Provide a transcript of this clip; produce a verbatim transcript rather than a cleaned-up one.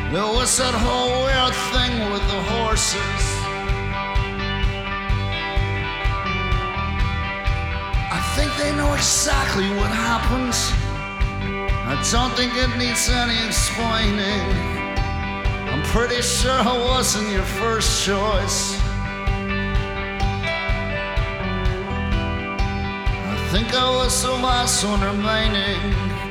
There was that whole weird thing with the horses. I think they know exactly what happens. I don't think it needs any explaining. I'm pretty sure I wasn't your first choice. I think I was the last one remaining.